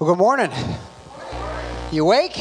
Well, good morning. You awake?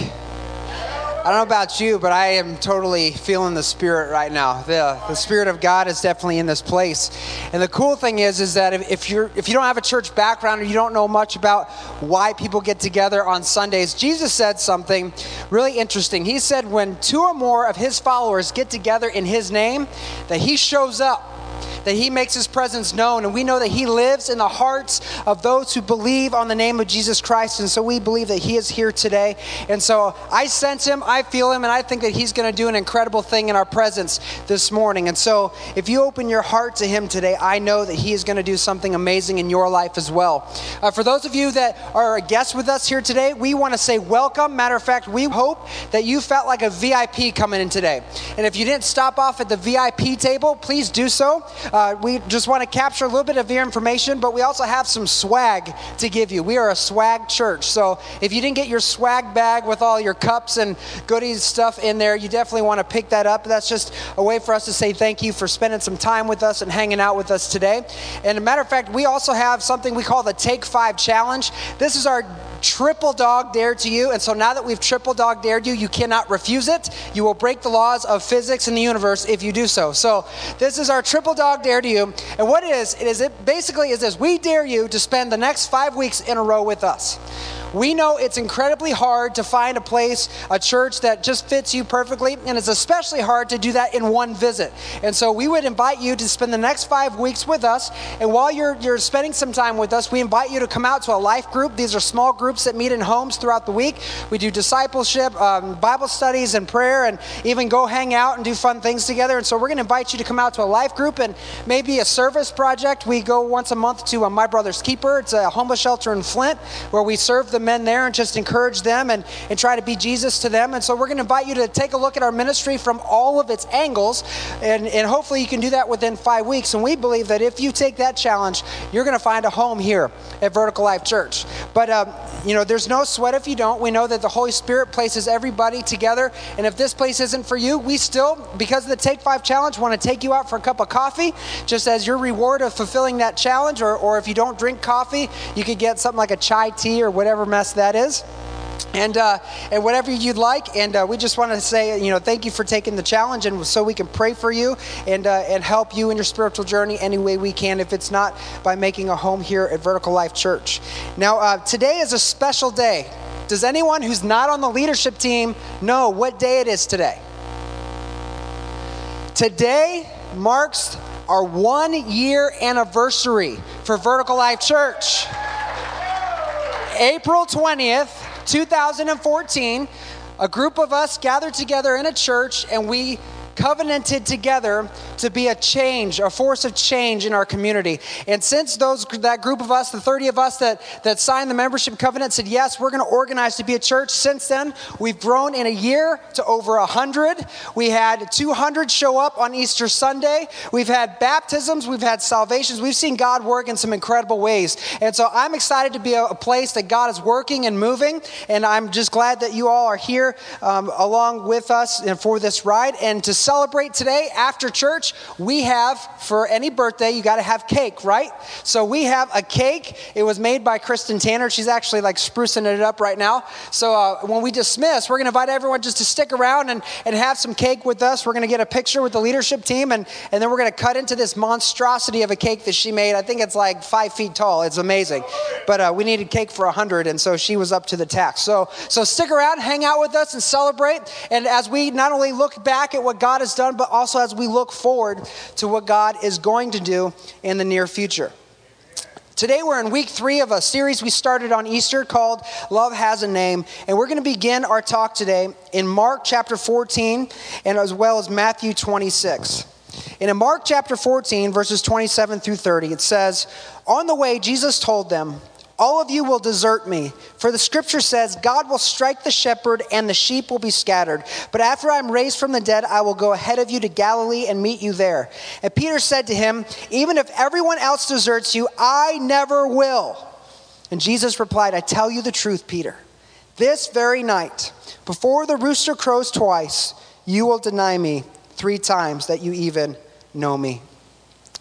I don't know about you, but I am totally feeling the Spirit right now. The Spirit of God is definitely in this place. And the cool thing is that if you don't have a church background or you don't know much about why people get together on Sundays, Jesus said something really interesting. He said when two or more of his followers get together in his name, that he shows up, that he makes his presence known. And we know that he lives in the hearts of those who believe on the name of Jesus Christ. And so we believe that he is here today. And so I sense him, I feel him, and I think that he's going to do an incredible thing in our presence this morning. And so if you open your heart to him today, I know that he is going to do something amazing in your life as well. For those of you that are a guest with us here today, we want to say welcome. Matter of fact, we hope that you felt like a VIP coming in today. And if you didn't stop off at the VIP table, please do so. We just want to capture a little bit of your information, but we also have some swag to give you. We are a swag church. So if you didn't get your swag bag with all your cups and goodies stuff in there, you definitely want to pick that up. That's just a way for us to say thank you for spending some time with us and hanging out with us today. And as a matter of fact, we also have something we call the Take 5 Challenge. This is our triple dog dare to you. And so now that we've triple dog dared you, you cannot refuse it. You will break the laws of physics in the universe if you do so. So this is our triple dog dare to you. And what it basically is this: we dare you to spend the next 5 weeks in a row with us. We know it's incredibly hard to find a place, a church that just fits you perfectly, and it's especially hard to do that in one visit. And so we would invite you to spend the next 5 weeks with us, and while you're spending some time with us, we invite you to come out to a life group. These are small groups that meet in homes throughout the week. We do discipleship, Bible studies, and prayer, and even go hang out and do fun things together. And so we're going to invite you to come out to a life group and maybe a service project. We go once a month to My Brother's Keeper. It's a homeless shelter in Flint where we serve the men there and just encourage them and try to be Jesus to them. And so we're going to invite you to take a look at our ministry from all of its angles, and hopefully you can do that within 5 weeks. And we believe that if you take that challenge, you're going to find a home here at Vertical Life Church. But there's no sweat if you don't. We know that the Holy Spirit places everybody together, and if this place isn't for you, we still, because of the Take 5 Challenge, want to take you out for a cup of coffee just as your reward of fulfilling that challenge. Or if you don't drink coffee, you could get something like a chai tea or whatever mess that is, and whatever you'd like. And we just want to say, thank you for taking the challenge, and so we can pray for you and help you in your spiritual journey any way we can, if it's not by making a home here at Vertical Life Church. Now, today is a special day. Does anyone who's not on the leadership team know what day it is today? Today marks our 1 year anniversary for Vertical Life Church. April 20th, 2014, a group of us gathered together in a church, and we covenanted together to be a force of change in our community. And since that group of us, the 30 of us that signed the membership covenant, said, yes, we're going to organize to be a church, since then, we've grown in a year to over 100. We had 200 show up on Easter Sunday. We've had baptisms. We've had salvations. We've seen God work in some incredible ways. And so I'm excited to be a place that God is working and moving. And I'm just glad that you all are here along with us and for this ride. And to celebrate today after church, we have, for any birthday, you got to have cake, right? So we have a cake. It was made by Kristen Tanner. She's actually like sprucing it up right now. So when we dismiss, we're going to invite everyone just to stick around and have some cake with us. We're going to get a picture with the leadership team, and then we're going to cut into this monstrosity of a cake that she made. I think it's like 5 feet tall. It's amazing. But we needed cake for 100, and so she was up to the task. So stick around, hang out with us, and celebrate. And as we not only look back at what God has done, but also as we look forward to what God is going to do in the near future. Today we're in week 3 of a series we started on Easter called Love Has a Name. And we're going to begin our talk today in Mark chapter 14 and as well as Matthew 26. And in Mark chapter 14, verses 27 through 30, it says, "On the way, Jesus told them, 'All of you will desert me, for the scripture says, God will strike the shepherd and the sheep will be scattered. But after I'm raised from the dead, I will go ahead of you to Galilee and meet you there.' And Peter said to him, 'Even if everyone else deserts you, I never will.' And Jesus replied, 'I tell you the truth, Peter. This very night, before the rooster crows twice, you will deny me 3 times that you even know me.'"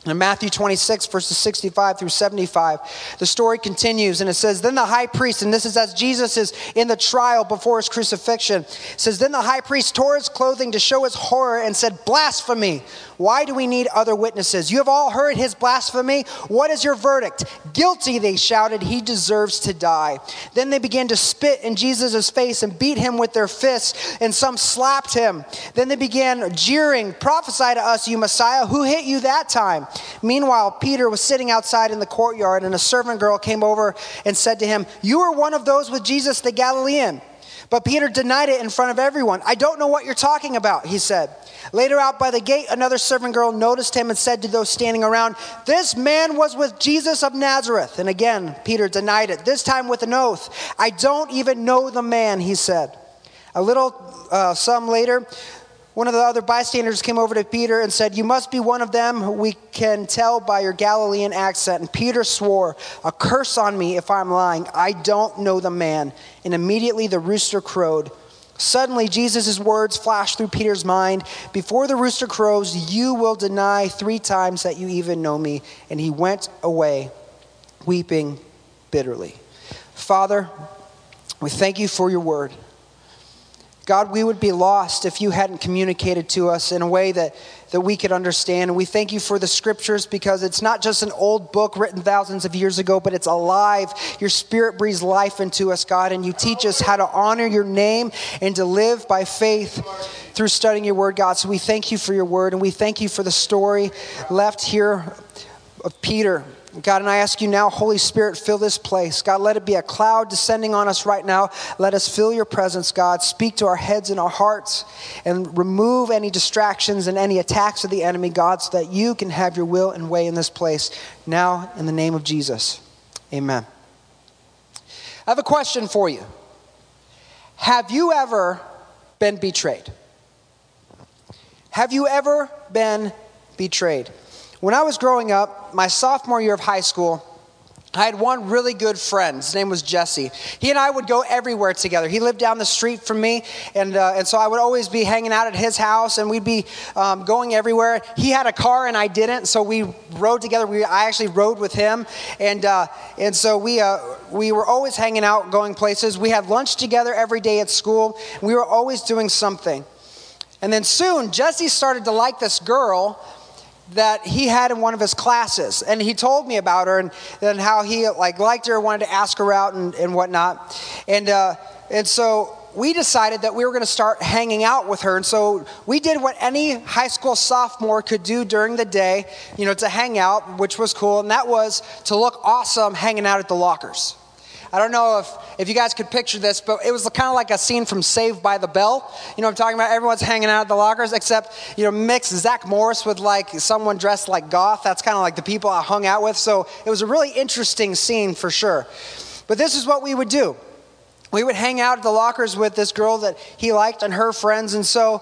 In Matthew 26, verses 65 through 75, the story continues, and it says, then the high priest, and this is as Jesus is in the trial before his crucifixion, it says, then the high priest tore his clothing to show his horror and said, blasphemy! Why do we need other witnesses? You have all heard his blasphemy. What is your verdict? Guilty, they shouted. He deserves to die. Then they began to spit in Jesus' face and beat him with their fists, and some slapped him. Then they began jeering, prophesy to us, you Messiah. Who hit you that time? Meanwhile, Peter was sitting outside in the courtyard, and a servant girl came over and said to him, you are one of those with Jesus the Galilean. But Peter denied it in front of everyone. I don't know what you're talking about, he said. Later out by the gate, another servant girl noticed him and said to those standing around, this man was with Jesus of Nazareth. And again, Peter denied it, this time with an oath. I don't even know the man, he said. Some later, one of the other bystanders came over to Peter and said, you must be one of them. We can tell by your Galilean accent. And Peter swore, a curse on me if I'm lying. I don't know the man. And immediately the rooster crowed. Suddenly, Jesus' words flashed through Peter's mind. Before the rooster crows, you will deny 3 times that you even know me. And he went away, weeping bitterly. Father, we thank you for your word. God, we would be lost if you hadn't communicated to us in a way that we could understand. And we thank you for the scriptures because it's not just an old book written thousands of years ago, but it's alive. Your spirit breathes life into us, God, and you teach us how to honor your name and to live by faith through studying your word, God. So we thank you for your word, and we thank you for the story left here of Peter. God, and I ask you now, Holy Spirit, fill this place. God, let it be a cloud descending on us right now. Let us feel your presence, God. Speak to our heads and our hearts and remove any distractions and any attacks of the enemy, God, so that you can have your will and way in this place. Now, in the name of Jesus, amen. I have a question for you. Have you ever been betrayed? Have you ever been betrayed? When I was growing up, my sophomore year of high school, I had one really good friend. His name was Jesse. He and I would go everywhere together. He lived down the street from me, and so I would always be hanging out at his house, and we'd be going everywhere. He had a car, and I didn't, so we rode together. I actually rode with him, and so we were always hanging out, going places. We had lunch together every day at school. And we were always doing something. And then soon, Jesse started to like this girl that he had in one of his classes, and he told me about her and how he liked her, wanted to ask her out and whatnot, and so we decided that we were going to start hanging out with her. And so we did what any high school sophomore could do during the day, to hang out, which was cool, and that was to look awesome hanging out at the lockers. I don't know if you guys could picture this, but it was kind of like a scene from Saved by the Bell. You know what I'm talking about? Everyone's hanging out at the lockers, except, mix Zach Morris with someone dressed like goth. That's kind of like the people I hung out with. So it was a really interesting scene for sure. But this is what we would do. We would hang out at the lockers with this girl that he liked and her friends. And so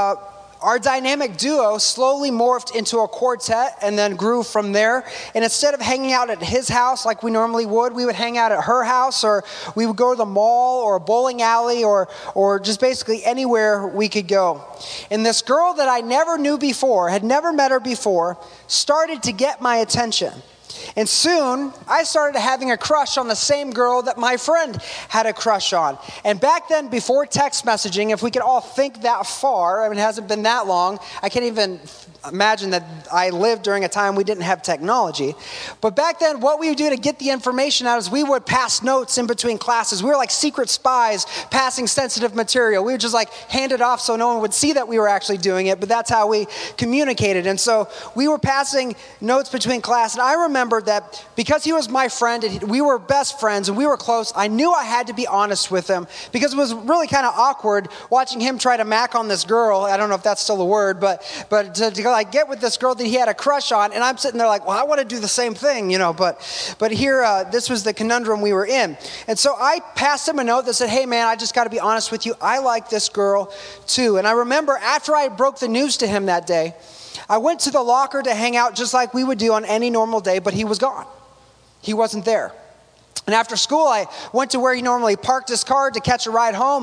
our dynamic duo slowly morphed into a quartet and then grew from there. And instead of hanging out at his house like we normally would, we would hang out at her house, or we would go to the mall or a bowling alley or just basically anywhere we could go. And this girl that I never knew before, had never met her before, started to get my attention. And soon, I started having a crush on the same girl that my friend had a crush on. And back then, before text messaging, if we could all think that far, it hasn't been that long. I can't even imagine that I lived during a time we didn't have technology. But back then, what we would do to get the information out is we would pass notes in between classes. We were like secret spies passing sensitive material. We would just hand it off so no one would see that we were actually doing it, but that's how we communicated. And so we were passing notes between class, and I remember that because he was my friend and we were best friends and we were close, I knew I had to be honest with him, because it was really kind of awkward watching him try to mac on this girl. I don't know if that's still a word, but to get with this girl that he had a crush on, and I'm sitting there well, I want to do the same thing, but here, this was the conundrum we were in. And so I passed him a note that said, hey man, I just got to be honest with you, I like this girl too. And I remember after I broke the news to him that day, I went to the locker to hang out just like we would do on any normal day, but he was gone. He wasn't there. And after school, I went to where he normally parked his car to catch a ride home,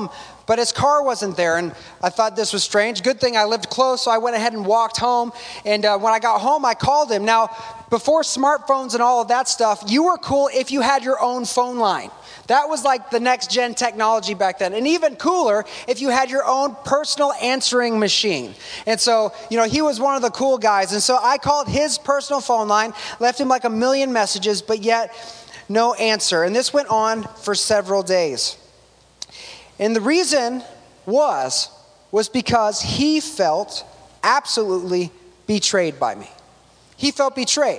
but his car wasn't there, and I thought this was strange. Good thing I lived close, so I went ahead and walked home, and when I got home, I called him. Now, before smartphones and all of that stuff, you were cool if you had your own phone line. That was like the next gen technology back then. And even cooler if you had your own personal answering machine. And so, he was one of the cool guys. And so I called his personal phone line, left him like 1 million messages, but yet no answer. And this went on for several days. And the reason was because he felt absolutely betrayed by me. He felt betrayed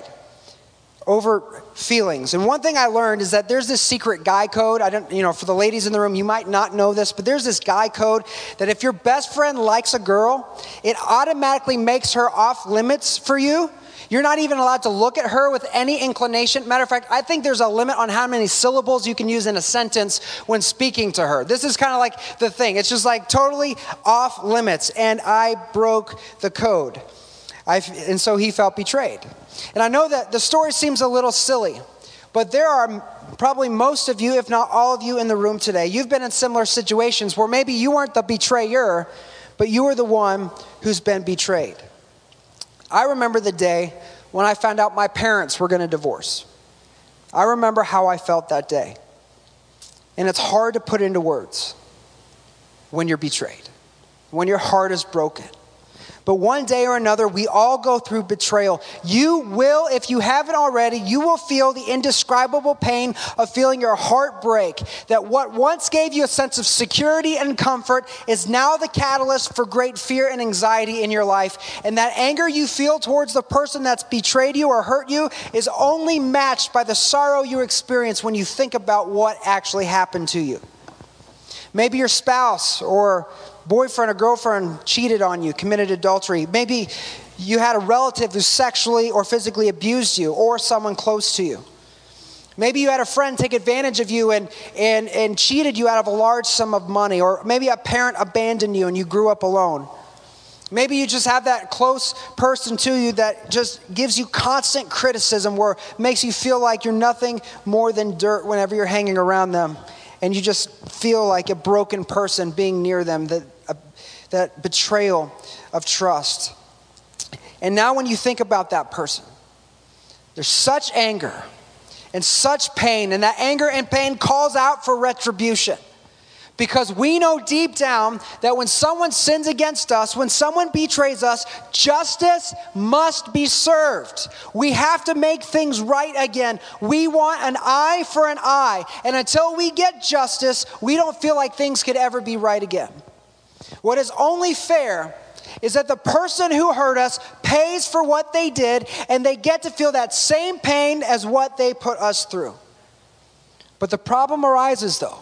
over feelings. And one thing I learned is that there's this secret guy code. For the ladies in the room, you might not know this, but there's this guy code that if your best friend likes a girl, it automatically makes her off limits for you. You're not even allowed to look at her with any inclination. Matter of fact, I think there's a limit on how many syllables you can use in a sentence when speaking to her. This is kind of like the thing. It's just like totally off limits. And I broke the code. And so he felt betrayed. And I know that the story seems a little silly, but there are probably most of you, if not all of you in the room today, you've been in similar situations where maybe you weren't the betrayer, but you were the one who's been betrayed. I remember the day when I found out my parents were going to divorce. I remember how I felt that day. And it's hard to put into words when you're betrayed, when your heart is broken. But one day or another, we all go through betrayal. You will, if you haven't already, you will feel the indescribable pain of feeling your heart break. That what once gave you a sense of security and comfort is now the catalyst for great fear and anxiety in your life. And that anger you feel towards the person that's betrayed you or hurt you is only matched by the sorrow you experience when you think about what actually happened to you. Maybe your spouse or boyfriend or girlfriend cheated on you, committed adultery. Maybe you had a relative who sexually or physically abused you, or someone close to you. Maybe you had a friend take advantage of you and cheated you out of a large sum of money, or maybe a parent abandoned you and you grew up alone. Maybe you just have that close person to you that just gives you constant criticism, or makes you feel like you're nothing more than dirt whenever you're hanging around them. And you just feel like a broken person being near them, that betrayal of trust. And now when you think about that person, there's such anger and such pain, and that anger and pain calls out for retribution. Because we know deep down that when someone sins against us, when someone betrays us, justice must be served. We have to make things right again. We want an eye for an eye. And until we get justice, we don't feel like things could ever be right again. What is only fair is that the person who hurt us pays for what they did, and they get to feel that same pain as what they put us through. But the problem arises, though,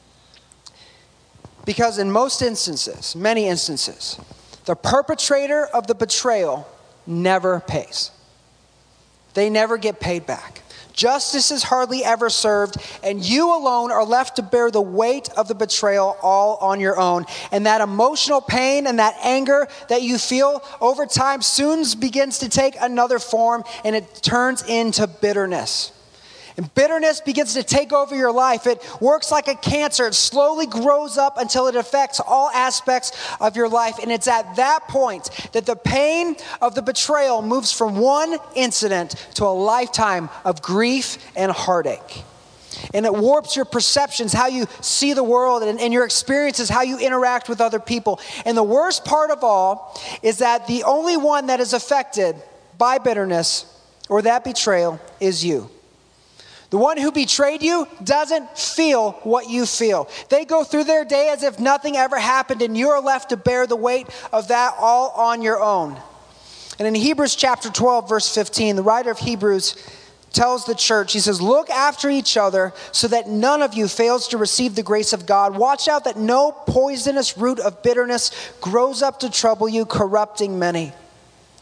because in most instances, many instances, the perpetrator of the betrayal never pays. They never get paid back. Justice is hardly ever served, and you alone are left to bear the weight of the betrayal all on your own. And that emotional pain and that anger that you feel over time soon begins to take another form, and it turns into bitterness. And bitterness begins to take over your life. It works like a cancer. It slowly grows up until it affects all aspects of your life. And it's at that point that the pain of the betrayal moves from one incident to a lifetime of grief and heartache. And it warps your perceptions, how you see the world, and your experiences, how you interact with other people. And the worst part of all is that the only one that is affected by bitterness or that betrayal is you. The one who betrayed you doesn't feel what you feel. They go through their day as if nothing ever happened, and you're left to bear the weight of that all on your own. And in Hebrews chapter 12, verse 15, the writer of Hebrews tells the church, he says, "Look after each other so that none of you fails to receive the grace of God. Watch out that no poisonous root of bitterness grows up to trouble you, corrupting many."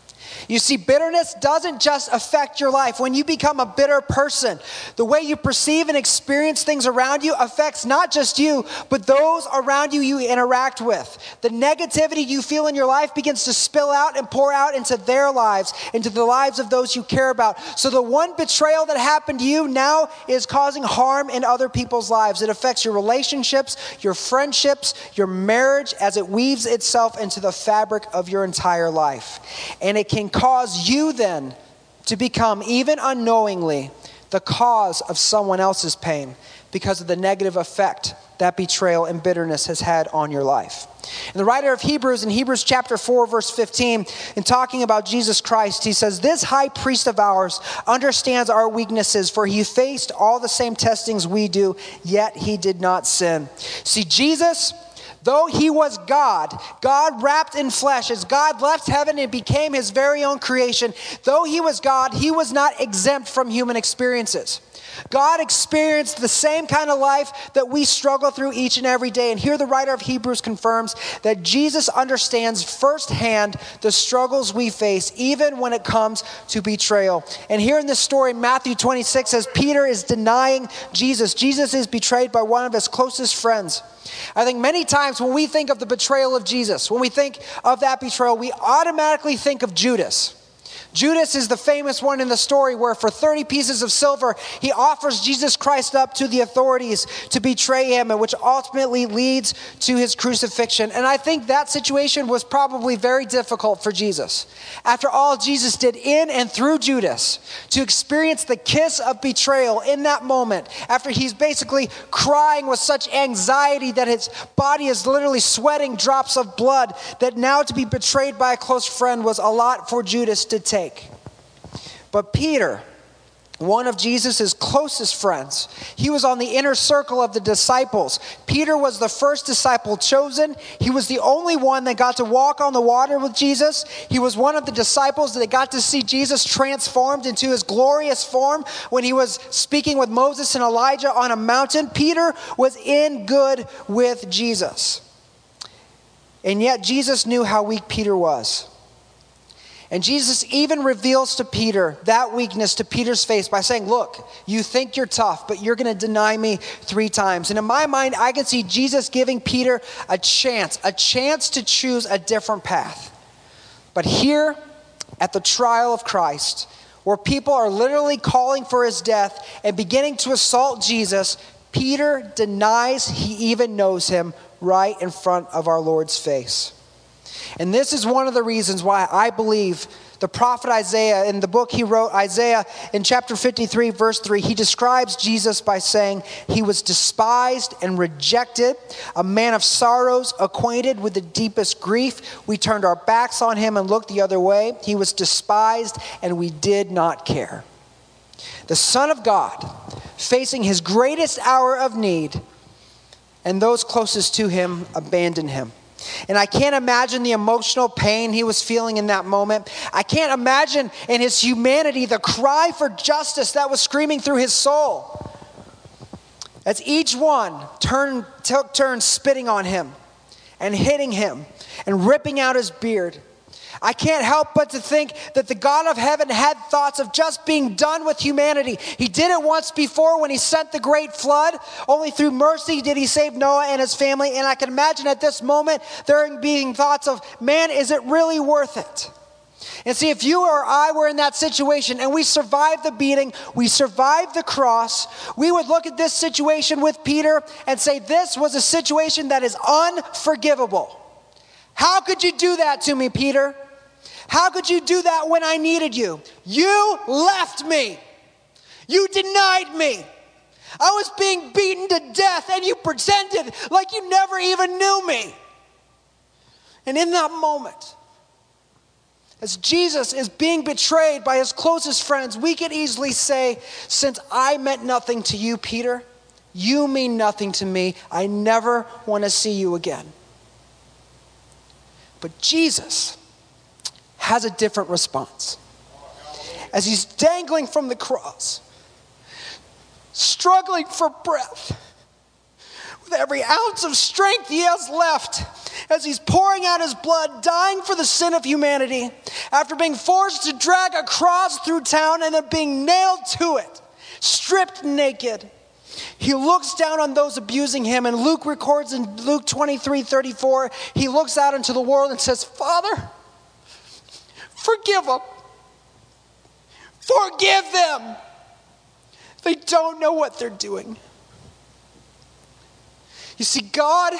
You see, bitterness doesn't just affect your life. When you become a bitter person, the way you perceive and experience things around you affects not just you, but those around you interact with. The negativity you feel in your life begins to spill out and pour out into their lives, into the lives of those you care about. So the one betrayal that happened to you now is causing harm in other people's lives. It affects your relationships, your friendships, your marriage as it weaves itself into the fabric of your entire life. And it can cause you then to become, even unknowingly, the cause of someone else's pain because of the negative effect that betrayal and bitterness has had on your life. And the writer of Hebrews, in Hebrews chapter 4, verse 15, in talking about Jesus Christ, he says, "This high priest of ours understands our weaknesses, for he faced all the same testings we do, yet he did not sin." See, Jesus, though he was God, God wrapped in flesh, as God left heaven and became his very own creation, though he was God, he was not exempt from human experiences. God experienced the same kind of life that we struggle through each and every day. And here the writer of Hebrews confirms that Jesus understands firsthand the struggles we face, even when it comes to betrayal. And here in this story, Matthew 26, as Peter is denying Jesus, Jesus is betrayed by one of his closest friends. I think many times when we think of the betrayal of Jesus, when we think of that betrayal, we automatically think of Judas. Judas is the famous one in the story where for 30 pieces of silver, he offers Jesus Christ up to the authorities to betray him, and which ultimately leads to his crucifixion. And I think that situation was probably very difficult for Jesus. After all Jesus did in and through Judas, to experience the kiss of betrayal in that moment, after he's basically crying with such anxiety that his body is literally sweating drops of blood, that now to be betrayed by a close friend was a lot for Judas to take. But Peter, one of Jesus' closest friends, he was on the inner circle of the disciples. Peter was the first disciple chosen. He was the only one that got to walk on the water with Jesus. He was one of the disciples that got to see Jesus transformed into his glorious form when he was speaking with Moses and Elijah on a mountain. Peter was in good with Jesus. And yet Jesus knew how weak Peter was. And Jesus even reveals to Peter that weakness to Peter's face by saying, "Look, you think you're tough, but you're going to deny me 3 times. And in my mind, I can see Jesus giving Peter a chance to choose a different path. But here at the trial of Christ, where people are literally calling for his death and beginning to assault Jesus, Peter denies he even knows him right in front of our Lord's face. And this is one of the reasons why I believe the prophet Isaiah, in the book he wrote, Isaiah, in chapter 53, verse 3, he describes Jesus by saying, "He was despised and rejected, a man of sorrows, acquainted with the deepest grief. We turned our backs on him and looked the other way. He was despised and we did not care." The Son of God, facing his greatest hour of need, and those closest to him abandoned him. And I can't imagine the emotional pain he was feeling in that moment. I can't imagine in his humanity the cry for justice that was screaming through his soul. As each one took turns spitting on him and hitting him and ripping out his beard. I can't help but to think that the God of heaven had thoughts of just being done with humanity. He did it once before when he sent the great flood. Only through mercy did he save Noah and his family. And I can imagine at this moment there being thoughts of, man, is it really worth it? And see, if you or I were in that situation and we survived the beating, we survived the cross, we would look at this situation with Peter and say, this was a situation that is unforgivable. How could you do that to me, Peter? How could you do that when I needed you? You left me. You denied me. I was being beaten to death and you pretended like you never even knew me. And in that moment, as Jesus is being betrayed by his closest friends, we could easily say, since I meant nothing to you, Peter, you mean nothing to me. I never want to see you again. But Jesus has a different response. As he's dangling from the cross, struggling for breath, with every ounce of strength he has left, as he's pouring out his blood, dying for the sin of humanity, after being forced to drag a cross through town and then being nailed to it, stripped naked, he looks down on those abusing him, and Luke records in Luke 23:34, he looks out into the world and says, Father, forgive them. Forgive them. They don't know what they're doing. You see, God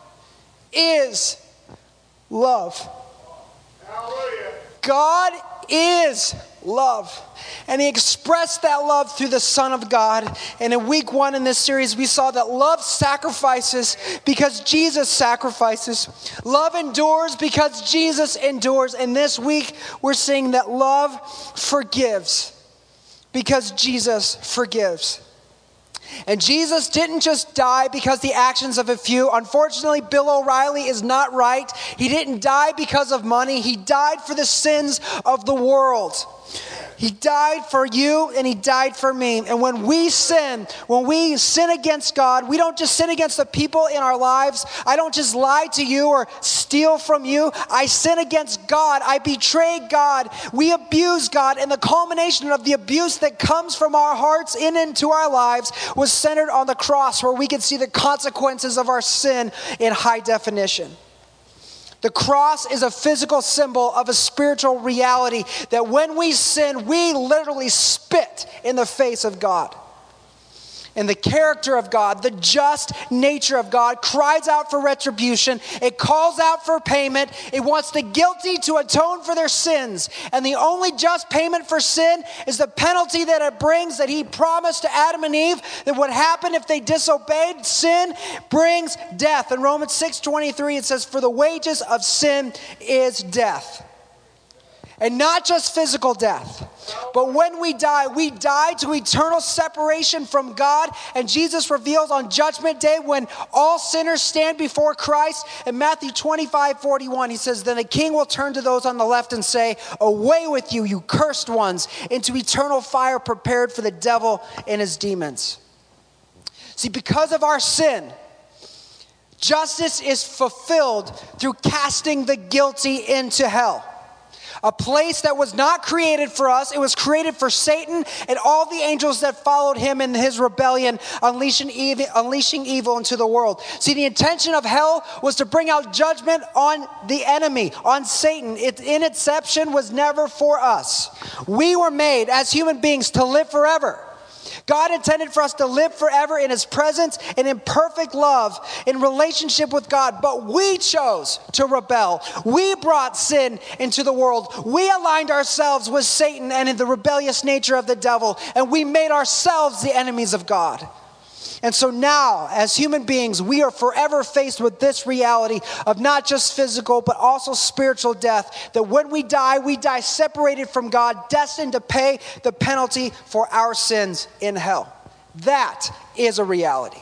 is love. Hallelujah. God is love. And he expressed that love through the Son of God. And in week 1 in this series, we saw that love sacrifices because Jesus sacrifices. Love endures because Jesus endures. And this week, we're seeing that love forgives because Jesus forgives. And Jesus didn't just die because the actions of a few. Unfortunately, Bill O'Reilly is not right. He didn't die because of money. He died for the sins of the world. He died for you and he died for me. And when we sin against God, we don't just sin against the people in our lives. I don't just lie to you or steal from you. I sin against God. I betray God. We abuse God. And the culmination of the abuse that comes from our hearts into our lives was centered on the cross, where we could see the consequences of our sin in high definition. The cross is a physical symbol of a spiritual reality that when we sin, we literally spit in the face of God. And the character of God, the just nature of God, cries out for retribution. It calls out for payment. It wants the guilty to atone for their sins. And the only just payment for sin is the penalty that it brings, that he promised to Adam and Eve that would happen if they disobeyed. Sin brings death. In Romans 6:23, it says, for the wages of sin is death. And not just physical death. But when we die to eternal separation from God. And Jesus reveals on Judgment Day, when all sinners stand before Christ, in Matthew 25:41, he says, then the king will turn to those on the left and say, away with you, you cursed ones, into eternal fire prepared for the devil and his demons. See, because of our sin, justice is fulfilled through casting the guilty into hell. A place that was not created for us. It was created for Satan and all the angels that followed him in his rebellion, unleashing evil into the world. See, the intention of hell was to bring out judgment on the enemy, on Satan. Its inception was never for us. We were made as human beings to live forever. God intended for us to live forever in his presence and in perfect love, in relationship with God. But we chose to rebel. We brought sin into the world. We aligned ourselves with Satan and in the rebellious nature of the devil. And we made ourselves the enemies of God. And so now, as human beings, we are forever faced with this reality of not just physical, but also spiritual death. That when we die separated from God, destined to pay the penalty for our sins in hell. That is a reality.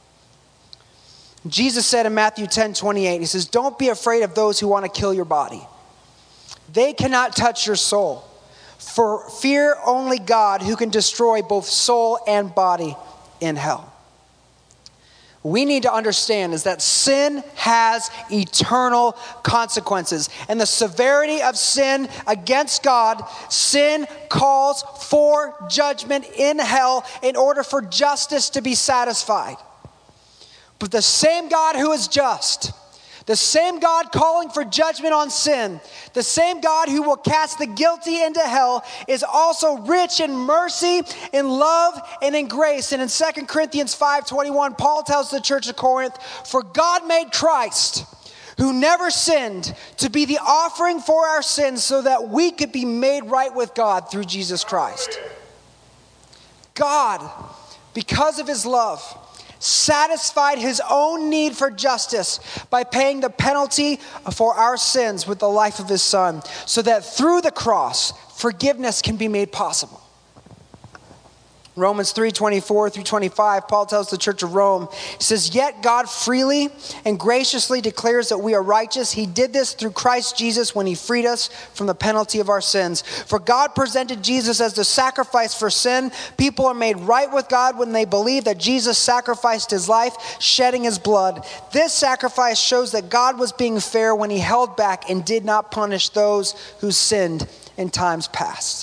Jesus said in Matthew 10:28, he says, don't be afraid of those who want to kill your body. They cannot touch your soul. For fear only God, who can destroy both soul and body in hell. We need to understand is that sin has eternal consequences. And the severity of sin against God, sin calls for judgment in hell in order for justice to be satisfied. But the same God who is just, the same God calling for judgment on sin, the same God who will cast the guilty into hell, is also rich in mercy, in love, and in grace. And in 2 Corinthians 5:21, Paul tells the church of Corinth, for God made Christ, who never sinned, to be the offering for our sins so that we could be made right with God through Jesus Christ. God, because of his love, satisfied his own need for justice by paying the penalty for our sins with the life of his son, so that through the cross, forgiveness can be made possible. Romans 3:24 through 25, Paul tells the church of Rome, he says, "Yet God freely and graciously declares that we are righteous. He did this through Christ Jesus when he freed us from the penalty of our sins. For God presented Jesus as the sacrifice for sin. People are made right with God when they believe that Jesus sacrificed his life, shedding his blood. This sacrifice shows that God was being fair when he held back and did not punish those who sinned in times past."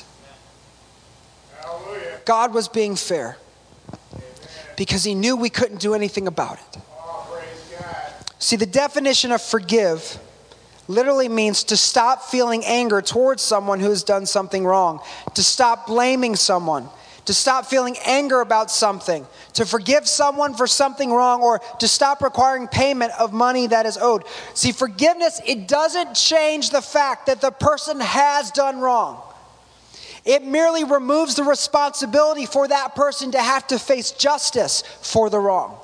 God was being fair because he knew we couldn't do anything about it. See, the definition of forgive literally means to stop feeling anger towards someone who has done something wrong, to stop blaming someone, to stop feeling anger about something, to forgive someone for something wrong, or to stop requiring payment of money that is owed. See, forgiveness, it doesn't change the fact that the person has done wrong. It merely removes the responsibility for that person to have to face justice for the wrong.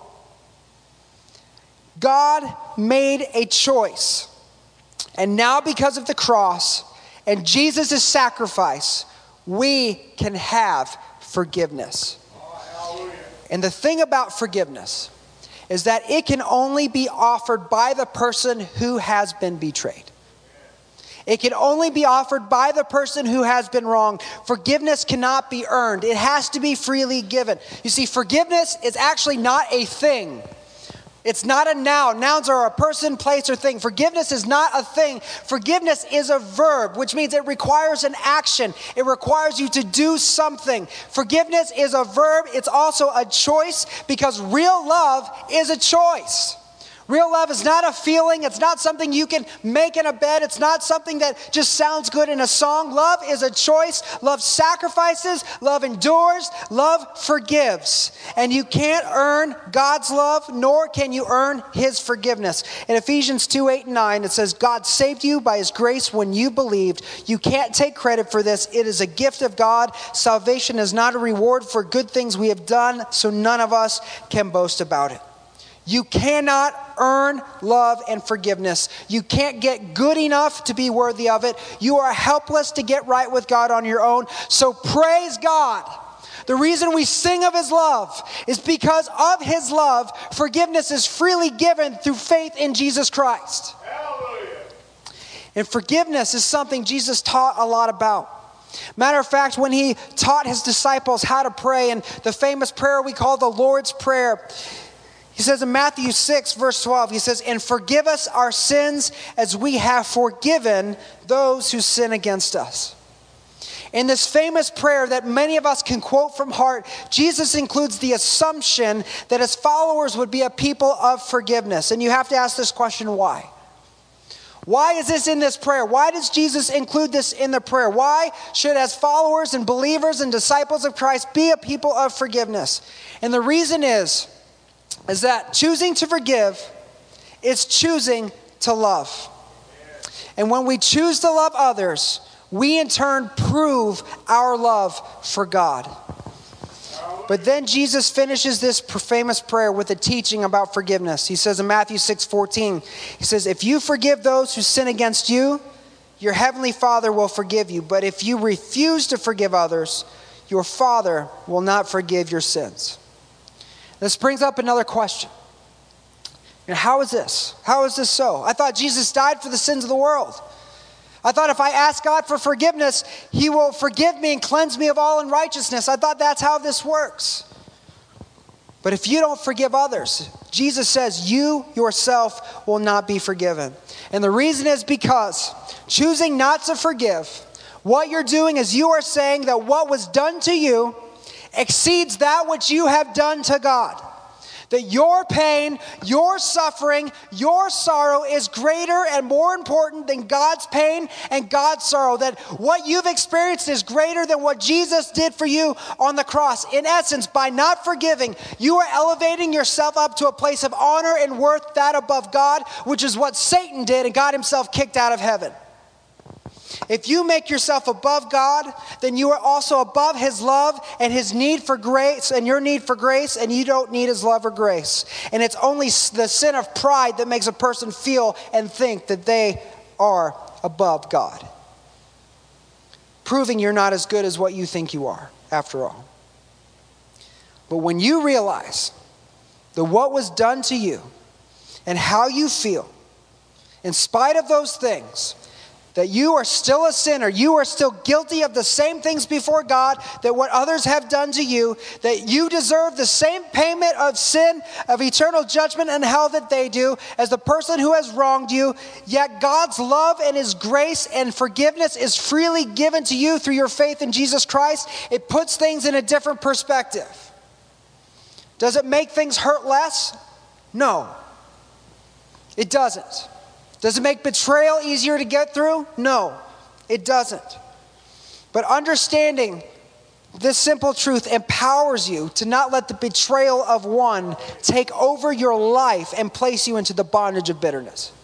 God made a choice. And now because of the cross and Jesus' sacrifice, we can have forgiveness. And the thing about forgiveness is that it can only be offered by the person who has been betrayed. It can only be offered by the person who has been wronged. Forgiveness cannot be earned. It has to be freely given. You see, forgiveness is actually not a thing. It's not a noun. Nouns are a person, place, or thing. Forgiveness is not a thing. Forgiveness is a verb, which means it requires an action. It requires you to do something. Forgiveness is a verb. It's also a choice because real love is a choice. Real love is not a feeling. It's not something you can make in a bed. It's not something that just sounds good in a song. Love is a choice. Love sacrifices. Love endures. Love forgives. And you can't earn God's love, nor can you earn his forgiveness. In Ephesians 2:8-9, it says, "God saved you by his grace when you believed. You can't take credit for this. It is a gift of God. Salvation is not a reward for good things we have done, so none of us can boast about it." You cannot earn love and forgiveness. You can't get good enough to be worthy of it. You are helpless to get right with God on your own. So praise God. The reason we sing of his love is because of his love, forgiveness is freely given through faith in Jesus Christ. Hallelujah. And forgiveness is something Jesus taught a lot about. Matter of fact, when he taught his disciples how to pray, and the famous prayer we call the Lord's Prayer, he says in Matthew 6, verse 12, he says, "And forgive us our sins as we have forgiven those who sin against us." In this famous prayer that many of us can quote from heart, Jesus includes the assumption that his followers would be a people of forgiveness. And you have to ask this question, why? Why is this in this prayer? Why does Jesus include this in the prayer? Why should, as followers and believers and disciples of Christ, be a people of forgiveness? And the reason is that choosing to forgive is choosing to love. And when we choose to love others, we in turn prove our love for God. But then Jesus finishes this famous prayer with a teaching about forgiveness. He says in Matthew 6:14, he says, "If you forgive those who sin against you, your heavenly Father will forgive you. But if you refuse to forgive others, your Father will not forgive your sins." This brings up another question. And how is this? How is this so? I thought Jesus died for the sins of the world. I thought if I ask God for forgiveness, he will forgive me and cleanse me of all unrighteousness. I thought that's how this works. But if you don't forgive others, Jesus says you yourself will not be forgiven. And the reason is because choosing not to forgive, what you're doing is you are saying that what was done to you exceeds that which you have done to God. That your pain, your suffering, your sorrow is greater and more important than God's pain and God's sorrow. That what you've experienced is greater than what Jesus did for you on the cross. In essence, by not forgiving, you are elevating yourself up to a place of honor and worth that above God, which is what Satan did and got himself kicked out of heaven. If you make yourself above God, then you are also above his love and his need for grace and your need for grace, and you don't need his love or grace. And it's only the sin of pride that makes a person feel and think that they are above God, proving you're not as good as what you think you are, after all. But when you realize that what was done to you and how you feel, in spite of those things, that you are still a sinner, you are still guilty of the same things before God that what others have done to you, that you deserve the same payment of sin, of eternal judgment and hell that they do as the person who has wronged you, yet God's love and His grace and forgiveness is freely given to you through your faith in Jesus Christ. It puts things in a different perspective. Does it make things hurt less? No, it doesn't. Does it make betrayal easier to get through? No, it doesn't. But understanding this simple truth empowers you to not let the betrayal of one take over your life and place you into the bondage of bitterness.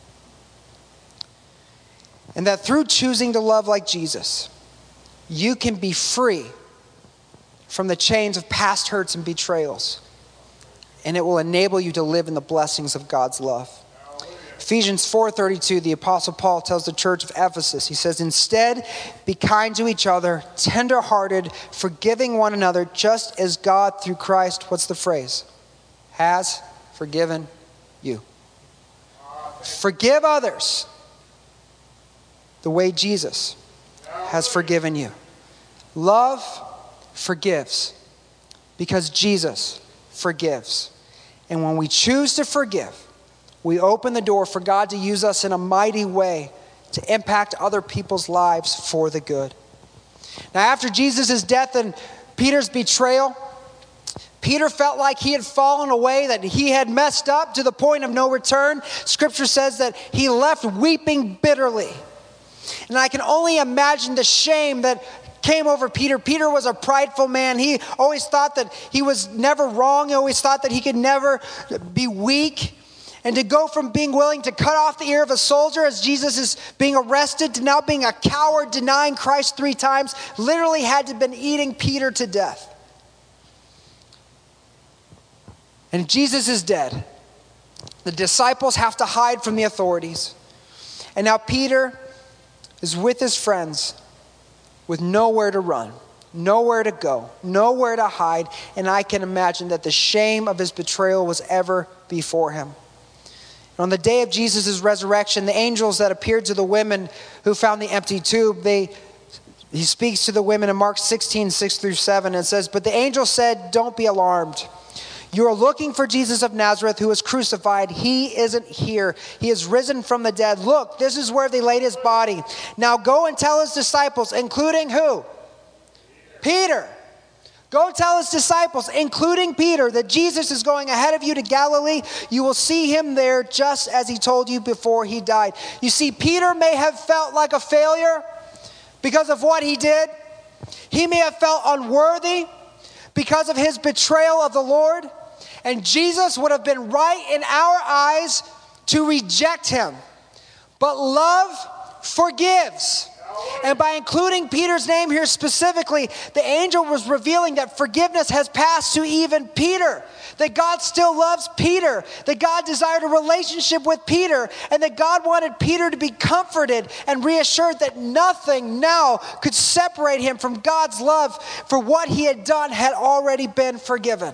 And that through choosing to love like Jesus, you can be free from the chains of past hurts and betrayals. And it will enable you to live in the blessings of God's love. Ephesians 4:32, the Apostle Paul tells the church of Ephesus, he says, instead, be kind to each other, tender-hearted, forgiving one another, just as God through Christ, what's the phrase? Has forgiven you. Forgive others the way Jesus has forgiven you. Love forgives because Jesus forgives. And when we choose to forgive, we open the door for God to use us in a mighty way to impact other people's lives for the good. Now, after Jesus' death and Peter's betrayal, Peter felt like he had fallen away, that he had messed up to the point of no return. Scripture says that he left weeping bitterly. And I can only imagine the shame that came over Peter. Peter was a prideful man. He always thought that he was never wrong. He always thought that he could never be weak. And to go from being willing to cut off the ear of a soldier as Jesus is being arrested to now being a coward, denying Christ 3 times, literally had to have been eating Peter to death. And Jesus is dead. The disciples have to hide from the authorities. And now Peter is with his friends with nowhere to run, nowhere to go, nowhere to hide. And I can imagine that the shame of his betrayal was ever before him. On the day of Jesus' resurrection, the angels that appeared to the women who found the empty tomb, he speaks to the women in Mark 16, 6-7, and says, but the angel said, don't be alarmed. You are looking for Jesus of Nazareth who was crucified. He isn't here. He is risen from the dead. Look, this is where they laid his body. Now go and tell his disciples, including who? Peter. Go tell his disciples, including Peter, that Jesus is going ahead of you to Galilee. You will see him there just as he told you before he died. You see, Peter may have felt like a failure because of what he did. He may have felt unworthy because of his betrayal of the Lord. And Jesus would have been right in our eyes to reject him. But love forgives. And by including Peter's name here specifically, the angel was revealing that forgiveness has passed to even Peter. That God still loves Peter. That God desired a relationship with Peter. And that God wanted Peter to be comforted and reassured that nothing now could separate him from God's love, for what he had done had already been forgiven.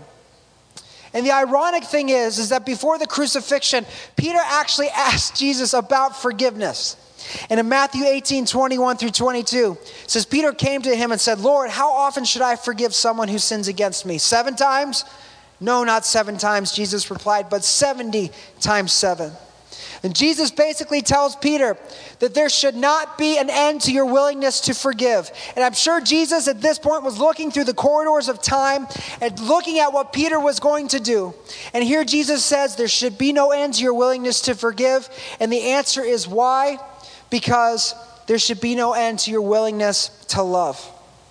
And the ironic thing is that before the crucifixion, Peter actually asked Jesus about forgiveness. And in Matthew 18, 21-22, it says, Peter came to him and said, Lord, how often should I forgive someone who sins against me? 7 times? No, not 7 times, Jesus replied, but 70 times 7. And Jesus basically tells Peter that there should not be an end to your willingness to forgive. And I'm sure Jesus at this point was looking through the corridors of time and looking at what Peter was going to do. And here Jesus says there should be no end to your willingness to forgive. And the answer is why? Because there should be no end to your willingness to love.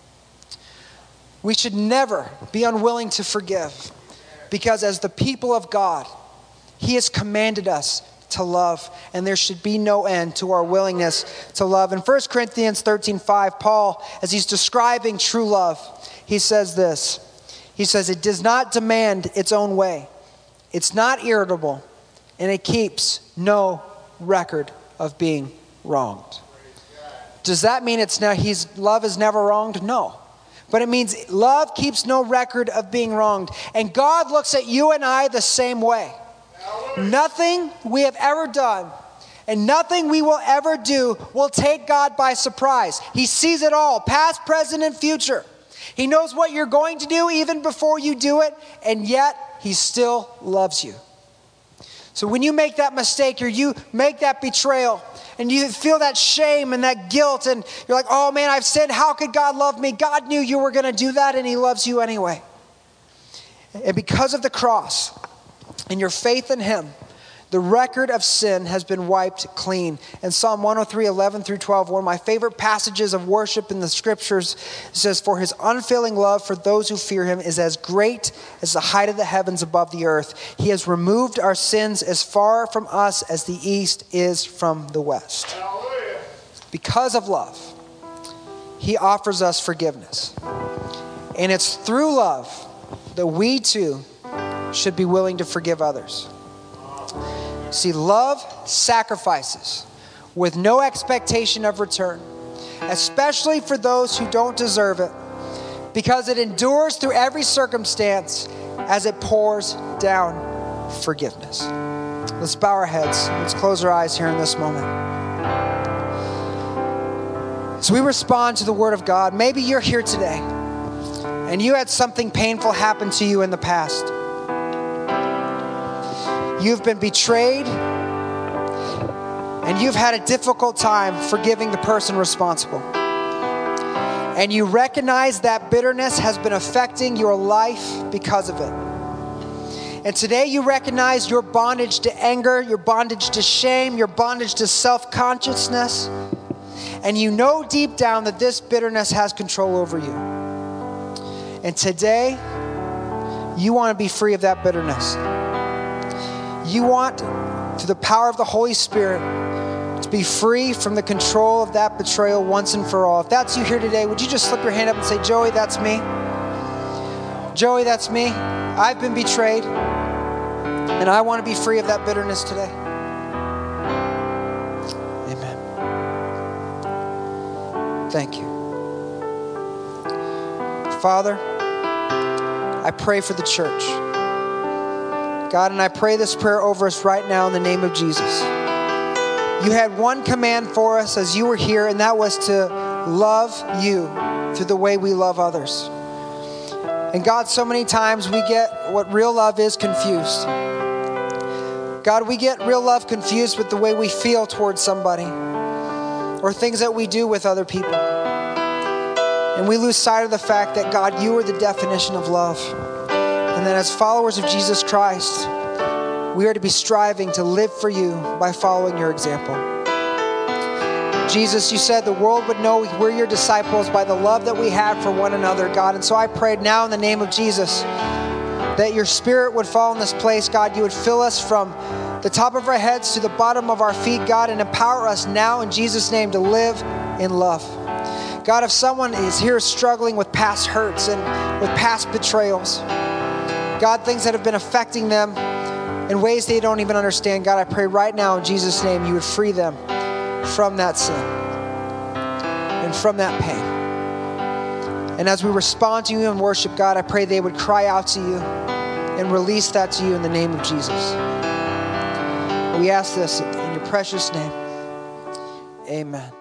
We should never be unwilling to forgive, because as the people of God, He has commanded us to love, and there should be no end to our willingness to love. In 1 Corinthians 13:5, Paul, as he's describing true love, he says this. He says, it does not demand its own way. It's not irritable, and it keeps no record of being wronged. Does that mean his love is never wronged? No. but it means love keeps no record of being wronged. And God looks at you and I the same way. Nothing we have ever done and nothing we will ever do will take God by surprise. He sees it all, past, present, and future. He knows what you're going to do even before you do it, and yet He still loves you. So when you make that mistake or you make that betrayal and you feel that shame and that guilt and you're like, oh man, I've sinned. How could God love me? God knew you were going to do that and He loves you anyway. And because of the cross and your faith in Him, the record of sin has been wiped clean. And Psalm 103, 11 through 12, one of my favorite passages of worship in the scriptures, says, for His unfailing love for those who fear Him is as great as the height of the heavens above the earth. He has removed our sins as far from us as the east is from the west. Hallelujah. Because of love, He offers us forgiveness. And it's through love that we too should be willing to forgive others. See, love sacrifices with no expectation of return, especially for those who don't deserve it, because it endures through every circumstance as it pours down forgiveness. Let's bow our heads. Let's close our eyes here in this moment. As we respond to the Word of God, maybe you're here today and you had something painful happen to you in the past. You've been betrayed, and you've had a difficult time forgiving the person responsible. And you recognize that bitterness has been affecting your life because of it. And today you recognize your bondage to anger, your bondage to shame, your bondage to self-consciousness. And you know deep down that this bitterness has control over you. And today, you want to be free of that bitterness. You want, through the power of the Holy Spirit, to be free from the control of that betrayal once and for all. If that's you here today, would you just slip your hand up and say, Joey, that's me. Joey, that's me. I've been betrayed, and I want to be free of that bitterness today. Amen. Thank you. Father, I pray for the church. God, and I pray this prayer over us right now in the name of Jesus. You had one command for us as you were here, and that was to love you through the way we love others. And God, so many times we get what real love is confused. God, we get real love confused with the way we feel towards somebody or things that we do with other people. And we lose sight of the fact that, God, you are the definition of love. And that as followers of Jesus Christ, we are to be striving to live for you by following your example. Jesus, you said the world would know we're your disciples by the love that we have for one another, God. And so I prayed now in the name of Jesus that your Spirit would fall in this place, God. You would fill us from the top of our heads to the bottom of our feet, God, and empower us now in Jesus' name to live in love. God, if someone is here struggling with past hurts and with past betrayals, God, things that have been affecting them in ways they don't even understand, God, I pray right now in Jesus' name you would free them from that sin and from that pain. And as we respond to you in worship, God, I pray they would cry out to you and release that to you in the name of Jesus. We ask this in your precious name. Amen.